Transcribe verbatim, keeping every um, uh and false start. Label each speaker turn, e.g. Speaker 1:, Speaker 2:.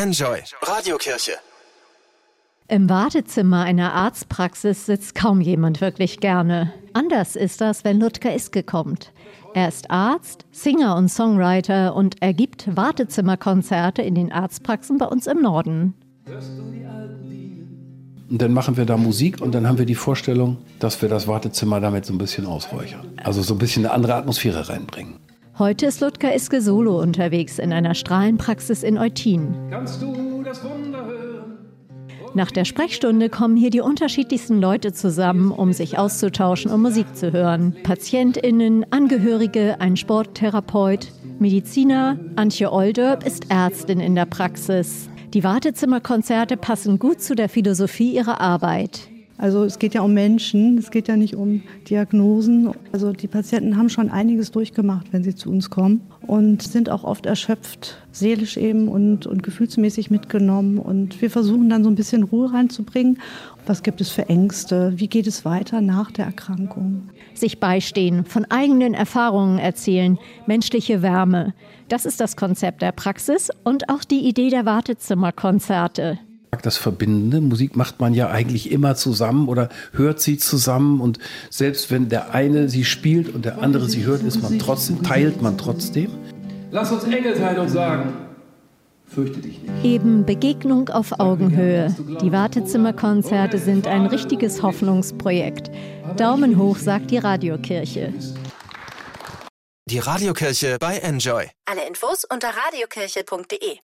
Speaker 1: Enjoy Radiokirche.
Speaker 2: Im Wartezimmer einer Arztpraxis sitzt kaum jemand wirklich gerne. Anders ist das, wenn Ludger Iske kommt. Er ist Arzt, Singer und Songwriter und er gibt Wartezimmerkonzerte in den Arztpraxen bei uns im Norden.
Speaker 3: Und dann machen wir da Musik und dann haben wir die Vorstellung, dass wir das Wartezimmer damit so ein bisschen ausräuchern. Also so ein bisschen eine andere Atmosphäre reinbringen.
Speaker 2: Heute ist Ludger Iske solo unterwegs in einer Strahlenpraxis in Eutin.
Speaker 3: Kannst du das Wunder hören?
Speaker 2: Nach der Sprechstunde kommen hier die unterschiedlichsten Leute zusammen, um sich auszutauschen und Musik zu hören. PatientInnen, Angehörige, ein Sporttherapeut, Mediziner. Antje Oldörp ist Ärztin in der Praxis. Die Wartezimmerkonzerte passen gut zu der Philosophie ihrer Arbeit.
Speaker 4: Also es geht ja um Menschen, es geht ja nicht um Diagnosen. Also die Patienten haben schon einiges durchgemacht, wenn sie zu uns kommen und sind auch oft erschöpft, seelisch eben und, und gefühlsmäßig mitgenommen. Und wir versuchen dann so ein bisschen Ruhe reinzubringen. Was gibt es für Ängste? Wie geht es weiter nach der Erkrankung?
Speaker 2: Sich beistehen, von eigenen Erfahrungen erzählen, menschliche Wärme. Das ist das Konzept der Praxis und auch die Idee der Wartezimmerkonzerte.
Speaker 3: Das Verbindende, Musik macht man ja eigentlich immer zusammen oder hört sie zusammen und selbst wenn der eine sie spielt und der andere sie hört, ist man trotzdem, teilt man trotzdem.
Speaker 5: Lass uns Engel sein und sagen, fürchte dich nicht.
Speaker 2: Eben Begegnung auf Augenhöhe. Die Wartezimmerkonzerte sind ein richtiges Hoffnungsprojekt. Daumen hoch, sagt die Radiokirche.
Speaker 1: Die Radiokirche bei Enjoy.
Speaker 6: Alle Infos unter radiokirche punkt de.